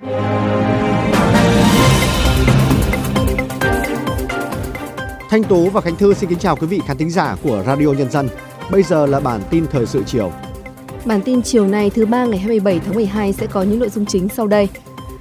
Thanh Tú và Khánh Thư xin kính chào quý vị khán thính giả của Radio Nhân dân. Bây giờ là bản tin thời sự chiều. Bản tin chiều nay thứ ba ngày 27 tháng 12 sẽ có những nội dung chính sau đây.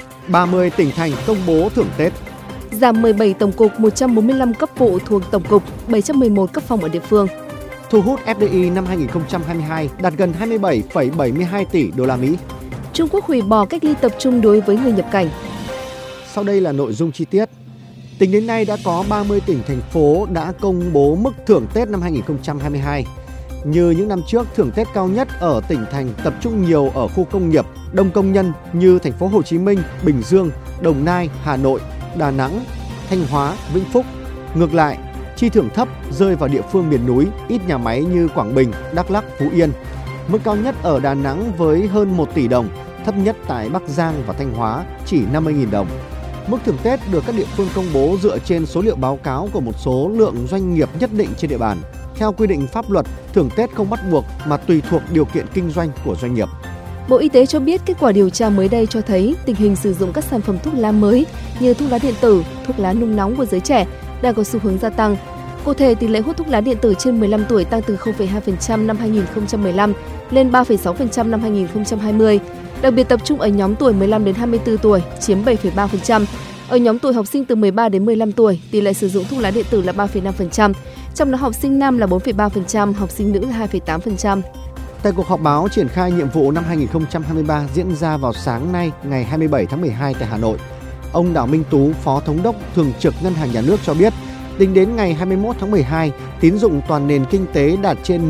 30 tỉnh thành công bố thưởng Tết. Giảm 17 tổng cục, 145 cấp vụ thuộc tổng cục, 711 cấp phòng ở địa phương. Thu hút FDI năm 2022 đạt gần 27,72 tỷ đô la Mỹ. Trung Quốc hủy bỏ cách ly tập trung đối với người nhập cảnh. Sau đây là nội dung chi tiết. Tính đến nay đã có 30 tỉnh, thành phố đã công bố mức thưởng Tết năm 2022. Như những năm trước, thưởng Tết cao nhất ở tỉnh thành tập trung nhiều ở khu công nghiệp, đông công nhân như thành phố Hồ Chí Minh, Bình Dương, Đồng Nai, Hà Nội, Đà Nẵng, Thanh Hóa, Vĩnh Phúc. Ngược lại, chi thưởng thấp rơi vào địa phương miền núi, ít nhà máy như Quảng Bình, Đắk Lắk, Phú Yên. Mức cao nhất ở Đà Nẵng với hơn 1 tỷ đồng, thấp nhất tại Bắc Giang và Thanh Hóa chỉ 50.000 đồng. Mức thưởng Tết được các địa phương công bố dựa trên số liệu báo cáo của một số lượng doanh nghiệp nhất định trên địa bàn. Theo quy định pháp luật, thưởng Tết không bắt buộc mà tùy thuộc điều kiện kinh doanh của doanh nghiệp. Bộ Y tế cho biết kết quả điều tra mới đây cho thấy tình hình sử dụng các sản phẩm thuốc lá mới như thuốc lá điện tử, thuốc lá nung nóng của giới trẻ đang có xu hướng gia tăng. Cụ thể, tỷ lệ hút thuốc lá điện tử trên 15 tuổi tăng từ 0,2% năm 2015 lên 3,6% năm 2020. Đặc biệt tập trung ở nhóm tuổi 15 đến 24 tuổi, chiếm 7,3%. Ở nhóm tuổi học sinh từ 13 đến 15 tuổi, tỷ lệ sử dụng thuốc lá điện tử là 3,5%, trong đó học sinh nam là 4,3%, học sinh nữ là 2,8%. Tại cuộc họp báo triển khai nhiệm vụ năm 2023 diễn ra vào sáng nay ngày 27 tháng 12 tại Hà Nội, ông Đào Minh Tú, Phó Thống đốc Thường trực Ngân hàng Nhà nước cho biết, tính đến ngày 21 tháng 12, tín dụng toàn nền kinh tế đạt trên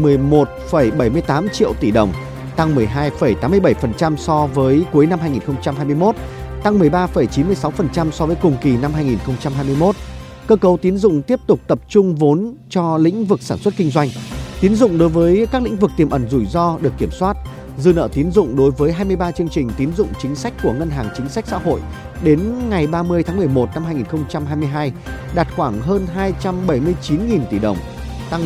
11,78 triệu tỷ đồng, tăng 12,87% so với cuối năm 2021, tăng 13,96% so với cùng kỳ năm 2021. Cơ cấu tín dụng tiếp tục tập trung vốn cho lĩnh vực sản xuất kinh doanh. Tín dụng đối với các lĩnh vực tiềm ẩn rủi ro được kiểm soát. Dư nợ tín dụng đối với 23 chương trình tín dụng chính sách của Ngân hàng Chính sách Xã hội đến ngày 30 tháng 11 năm 2022 đạt khoảng hơn 279.000 tỷ đồng, tăng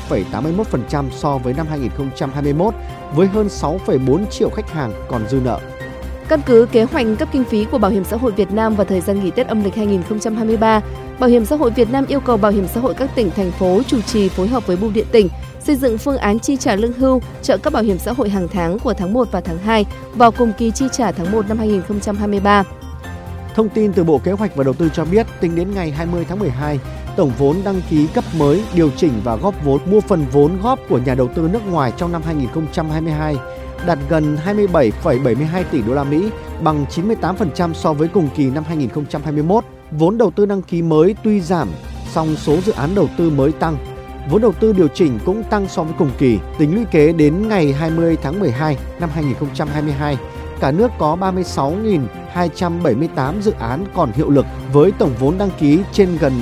12,81% so với năm 2021 với hơn 6,4 triệu khách hàng còn dư nợ. Căn cứ kế hoạch cấp kinh phí của Bảo hiểm xã hội Việt Nam và thời gian nghỉ Tết âm lịch 2023, Bảo hiểm xã hội Việt Nam yêu cầu Bảo hiểm xã hội các tỉnh, thành phố chủ trì phối hợp với Bưu điện tỉnh xây dựng phương án chi trả lương hưu, trợ cấp bảo hiểm xã hội hàng tháng của tháng 1 và tháng 2 vào cùng kỳ chi trả tháng 1 năm 2023. Thông tin từ Bộ Kế hoạch và Đầu tư cho biết, tính đến ngày 20 tháng 12, tổng vốn đăng ký cấp mới, điều chỉnh và góp vốn mua phần vốn góp của nhà đầu tư nước ngoài trong năm 2022 đạt gần 27,72 tỷ đô la Mỹ, bằng 98% so với cùng kỳ năm 2021. Vốn đầu tư đăng ký mới tuy giảm, song số dự án đầu tư mới tăng. Vốn đầu tư điều chỉnh cũng tăng so với cùng kỳ. Tính lũy kế đến ngày 20 tháng 12 năm 2022, cả nước có 36.278 dự án còn hiệu lực với tổng vốn đăng ký trên gần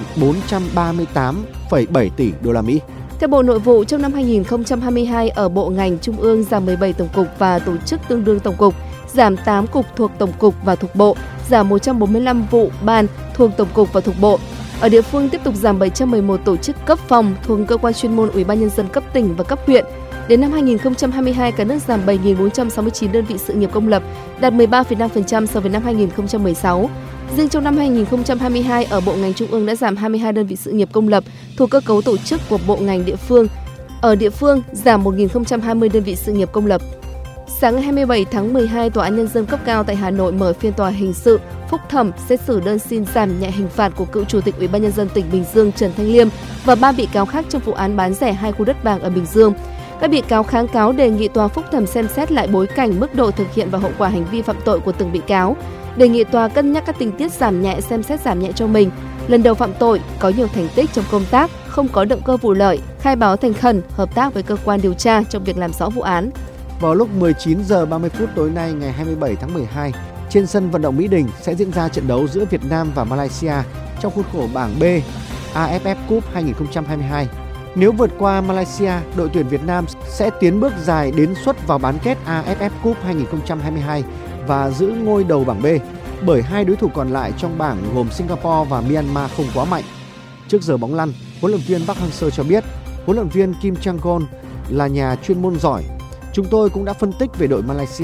438,7 tỷ đô la Mỹ. Theo Bộ Nội vụ, trong năm 2022 ở bộ ngành trung ương giảm 17 tổng cục và tổ chức tương đương tổng cục, giảm 8 cục thuộc tổng cục và thuộc bộ, giảm 145 vụ ban thuộc tổng cục và thuộc bộ. Ở địa phương tiếp tục giảm 711 tổ chức cấp phòng thuộc cơ quan chuyên môn Ủy ban nhân dân cấp tỉnh và cấp huyện. Đến năm 2022, cả nước giảm 7.469 đơn vị sự nghiệp công lập, đạt 13,5% so với năm 2016. Riêng trong năm 2022, ở bộ ngành trung ương đã giảm 22 đơn vị sự nghiệp công lập thuộc cơ cấu tổ chức của bộ ngành địa phương. Ở địa phương, giảm 1.020 đơn vị sự nghiệp công lập. Sáng ngày 27 tháng 12, Tòa án Nhân dân cấp cao tại Hà Nội mở phiên tòa hình sự, phúc thẩm xét xử đơn xin giảm nhẹ hình phạt của cựu Chủ tịch Ủy ban Nhân dân tỉnh Bình Dương Trần Thanh Liêm và 3 bị cáo khác trong vụ án bán rẻ 2 khu đất vàng ở Bình Dương. Các bị cáo kháng cáo đề nghị tòa phúc thẩm xem xét lại bối cảnh, mức độ thực hiện và hậu quả hành vi phạm tội của từng bị cáo, đề nghị tòa cân nhắc các tình tiết giảm nhẹ, xem xét giảm nhẹ cho mình. Lần đầu phạm tội, có nhiều thành tích trong công tác, không có động cơ vụ lợi, khai báo thành khẩn, hợp tác với cơ quan điều tra trong việc làm rõ vụ án. Vào lúc 19 giờ 30 phút tối nay ngày 27 tháng 12, trên sân vận động Mỹ Đình sẽ diễn ra trận đấu giữa Việt Nam và Malaysia trong khuôn khổ bảng B AFF Cup 2022. Nếu vượt qua Malaysia, đội tuyển Việt Nam sẽ tiến bước dài đến suất vào bán kết AFF Cup 2022 và giữ ngôi đầu bảng B, bởi hai đối thủ còn lại trong bảng gồm Singapore và Myanmar không quá mạnh. Trước giờ bóng lăn, huấn luyện viên Park Hang-seo cho biết, huấn luyện viên Kim Chang-gon là nhà chuyên môn giỏi. Chúng tôi cũng đã phân tích về đội Malaysia.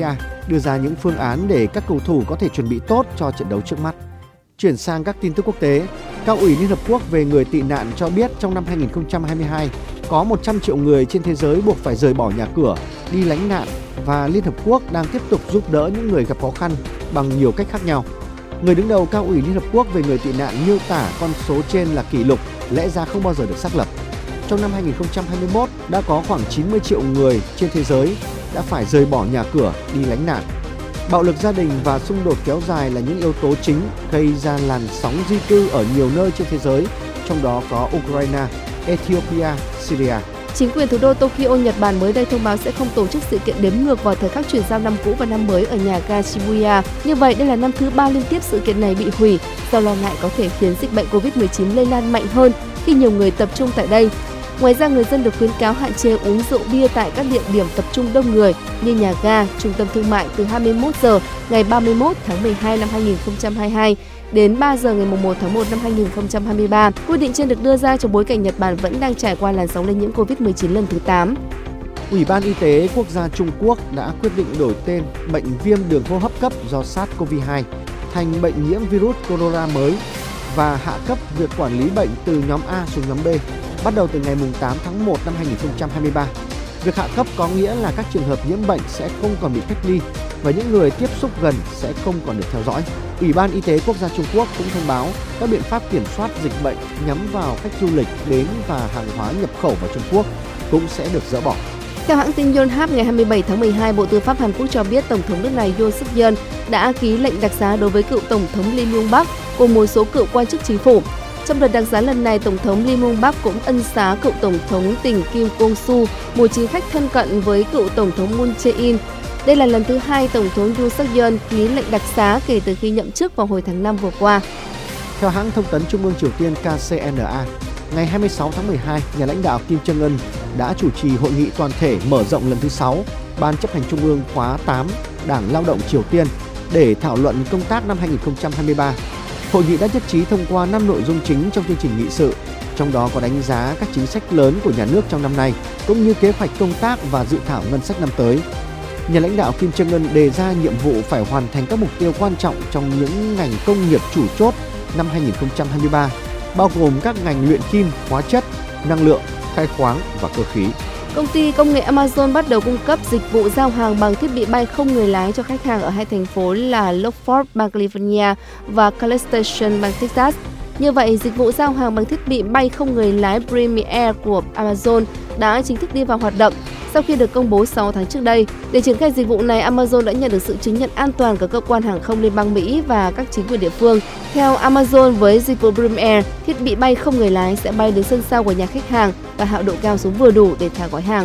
đưa ra những phương án để các cầu thủ có thể chuẩn bị tốt cho trận đấu trước mắt. Chuyển sang các tin tức quốc tế, Cao ủy Liên Hợp Quốc về người tị nạn cho biết trong năm 2022, có 100 triệu người trên thế giới buộc phải rời bỏ nhà cửa, đi lánh nạn và Liên Hợp Quốc đang tiếp tục giúp đỡ những người gặp khó khăn bằng nhiều cách khác nhau. Người đứng đầu Cao ủy Liên Hợp Quốc về người tị nạn miêu tả con số trên là kỷ lục, lẽ ra không bao giờ được xác lập. Trong năm 2021, đã có khoảng 90 triệu người trên thế giới đã phải rời bỏ nhà cửa, đi lánh nạn. Bạo lực gia đình và xung đột kéo dài là những yếu tố chính gây ra làn sóng di cư ở nhiều nơi trên thế giới, trong đó có Ukraine, Ethiopia, Syria. Chính quyền thủ đô Tokyo, Nhật Bản mới đây thông báo sẽ không tổ chức sự kiện đếm ngược vào thời khắc chuyển giao năm cũ và năm mới ở nhà ga Shibuya. Như vậy, đây là năm thứ 3 liên tiếp sự kiện này bị hủy do lo ngại có thể khiến dịch bệnh Covid-19 lây lan mạnh hơn khi nhiều người tập trung tại đây. Ngoài ra, người dân được khuyến cáo hạn chế uống rượu bia tại các địa điểm tập trung đông người như nhà ga, trung tâm thương mại từ 21 giờ ngày 31 tháng 12 năm 2022 đến 3 giờ ngày 1 tháng 1 năm 2023. Quyết định trên được đưa ra trong bối cảnh Nhật Bản vẫn đang trải qua làn sóng lây nhiễm Covid-19 lần thứ 8. Ủy ban Y tế Quốc gia Trung Quốc đã quyết định đổi tên bệnh viêm đường hô hấp cấp do SARS-CoV-2 thành bệnh nhiễm virus corona mới và hạ cấp việc quản lý bệnh từ nhóm A xuống nhóm B, bắt đầu từ ngày 8 tháng 1 năm 2023. Việc hạ cấp có nghĩa là các trường hợp nhiễm bệnh sẽ không còn bị cách ly và những người tiếp xúc gần sẽ không còn được theo dõi. Ủy ban Y tế Quốc gia Trung Quốc cũng thông báo các biện pháp kiểm soát dịch bệnh nhắm vào khách du lịch đến và hàng hóa nhập khẩu vào Trung Quốc cũng sẽ được dỡ bỏ. Theo hãng tin Yonhap, ngày 27 tháng 12, Bộ Tư pháp Hàn Quốc cho biết Tổng thống nước này Yoon Suk Yeol đã ký lệnh đặc xá đối với cựu Tổng thống Lee Myung-bak cùng một số cựu quan chức chính phủ. Trong đợt đặc xá lần này, Tổng thống Lee Myung-bak cũng ân xá cựu Tổng thống tỉnh Kim Kwon-su, một chính khách thân cận với cựu Tổng thống Moon Jae-in. Đây là lần thứ 2 Tổng thống Yoon Suk Yeol ký lệnh đặc xá kể từ khi nhậm chức vào hồi tháng 5 vừa qua. Theo hãng thông tấn Trung ương Triều Tiên KCNA, ngày 26 tháng 12, nhà lãnh đạo Kim Jong Un đã chủ trì hội nghị toàn thể mở rộng lần thứ 6 Ban chấp hành Trung ương khóa 8 Đảng Lao động Triều Tiên để thảo luận công tác năm 2023. Hội nghị đã nhất trí thông qua 5 nội dung chính trong chương trình nghị sự, trong đó có đánh giá các chính sách lớn của nhà nước trong năm nay, cũng như kế hoạch công tác và dự thảo ngân sách năm tới. Nhà lãnh đạo Kim Jong Un đề ra nhiệm vụ phải hoàn thành các mục tiêu quan trọng trong những ngành công nghiệp chủ chốt năm 2023, bao gồm các ngành luyện kim, hóa chất, năng lượng, khai khoáng và cơ khí. Công ty công nghệ Amazon bắt đầu cung cấp dịch vụ giao hàng bằng thiết bị bay không người lái cho khách hàng ở hai thành phố là Lockport, bang California và College Station, bang Texas. Như vậy, dịch vụ giao hàng bằng thiết bị bay không người lái Premier Air của Amazon đã chính thức đi vào hoạt động sau khi được công bố 6 tháng trước đây. Để triển khai dịch vụ này, Amazon đã nhận được sự chứng nhận an toàn của cơ quan hàng không liên bang Mỹ và các chính quyền địa phương. Theo Amazon, với dịch vụ Premier Air, thiết bị bay không người lái sẽ bay đến sân sau của nhà khách hàng và hạ độ cao xuống vừa đủ để thả gói hàng.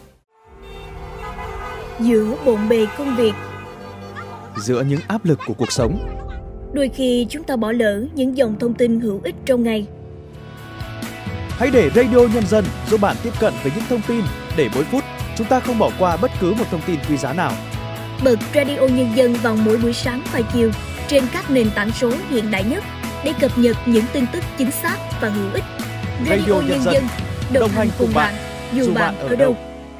Giữa bộn bề công việc, giữa những áp lực của cuộc sống, đôi khi chúng ta bỏ lỡ những dòng thông tin hữu ích trong ngày. Hãy để Radio Nhân dân giúp bạn tiếp cận với những thông tin để mỗi phút chúng ta không bỏ qua bất cứ một thông tin quý giá nào. Bật Radio Nhân dân vào mỗi buổi sáng và chiều trên các nền tảng số hiện đại nhất để cập nhật những tin tức chính xác và hữu ích. Radio Nhân dân đồng hành cùng bạn dù bạn ở đâu.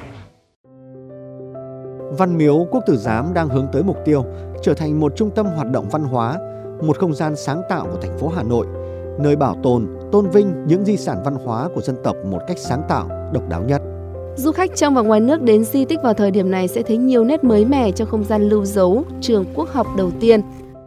Văn miếu Quốc Tử Giám đang hướng tới mục tiêu trở thành một trung tâm hoạt động văn hóa, một không gian sáng tạo của thành phố Hà Nội, nơi bảo tồn, tôn vinh những di sản văn hóa của dân tộc một cách sáng tạo, độc đáo nhất. Du khách trong và ngoài nước đến di tích vào thời điểm này sẽ thấy nhiều nét mới mẻ trong không gian lưu dấu trường quốc học đầu tiên.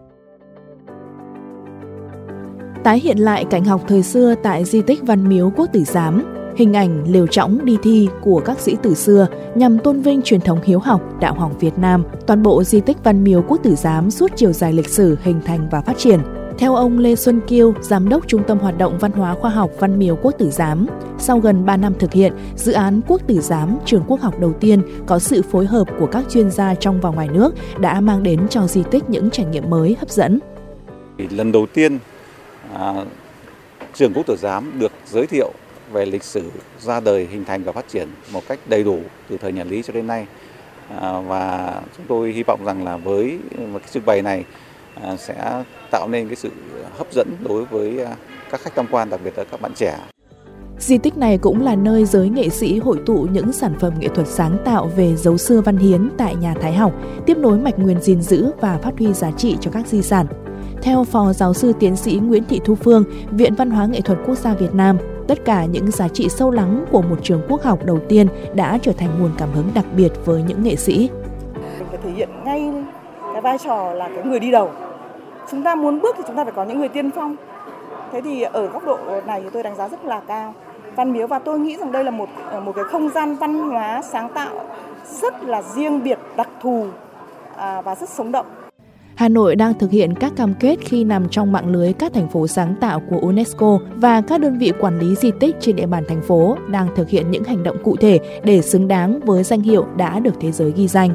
Tái hiện lại cảnh học thời xưa tại di tích Văn miếu Quốc Tử Giám, hình ảnh lều trõng đi thi của các sĩ tử xưa nhằm tôn vinh truyền thống hiếu học, đạo học Việt Nam, toàn bộ di tích Văn miếu Quốc Tử Giám suốt chiều dài lịch sử hình thành và phát triển. Theo ông Lê Xuân Kiêu, Giám đốc Trung tâm Hoạt động Văn hóa Khoa học Văn miếu Quốc Tử Giám, sau gần 3 năm thực hiện, dự án Quốc Tử Giám, trường quốc học đầu tiên có sự phối hợp của các chuyên gia trong và ngoài nước đã mang đến cho di tích những trải nghiệm mới hấp dẫn. Lần đầu tiên, trường Quốc Tử Giám được giới thiệu về lịch sử ra đời, hình thành và phát triển một cách đầy đủ từ thời nhà Lý cho đến nay. Và chúng tôi hy vọng rằng là với một cái trưng bày này sẽ tạo nên cái sự hấp dẫn đối với các khách tham quan, đặc biệt là các bạn trẻ. Di tích này cũng là nơi giới nghệ sĩ hội tụ những sản phẩm nghệ thuật sáng tạo về dấu xưa văn hiến tại nhà Thái học, tiếp nối mạch nguồn gìn giữ và phát huy giá trị cho các di sản. Theo Phó Giáo sư Tiến sĩ Nguyễn Thị Thu Phương, Viện Văn hóa Nghệ thuật Quốc gia Việt Nam, tất cả những giá trị sâu lắng của một trường quốc học đầu tiên đã trở thành nguồn cảm hứng đặc biệt với những nghệ sĩ. Mình phải thể hiện ngay cái vai trò là cái người đi đầu. Chúng ta muốn bước thì chúng ta phải có những người tiên phong. Thế thì ở góc độ này thì tôi đánh giá rất là cao Văn Miếu, và tôi nghĩ rằng đây là một cái không gian văn hóa sáng tạo rất là riêng biệt, đặc thù và rất sống động. Hà Nội đang thực hiện các cam kết khi nằm trong mạng lưới các thành phố sáng tạo của UNESCO, và các đơn vị quản lý di tích trên địa bàn thành phố đang thực hiện những hành động cụ thể để xứng đáng với danh hiệu đã được thế giới ghi danh.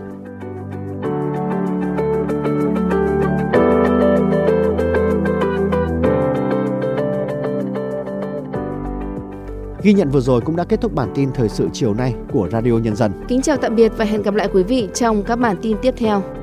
Ghi nhận vừa rồi cũng đã kết thúc bản tin thời sự chiều nay của Radio Nhân dân. Kính chào tạm biệt và hẹn gặp lại quý vị trong các bản tin tiếp theo.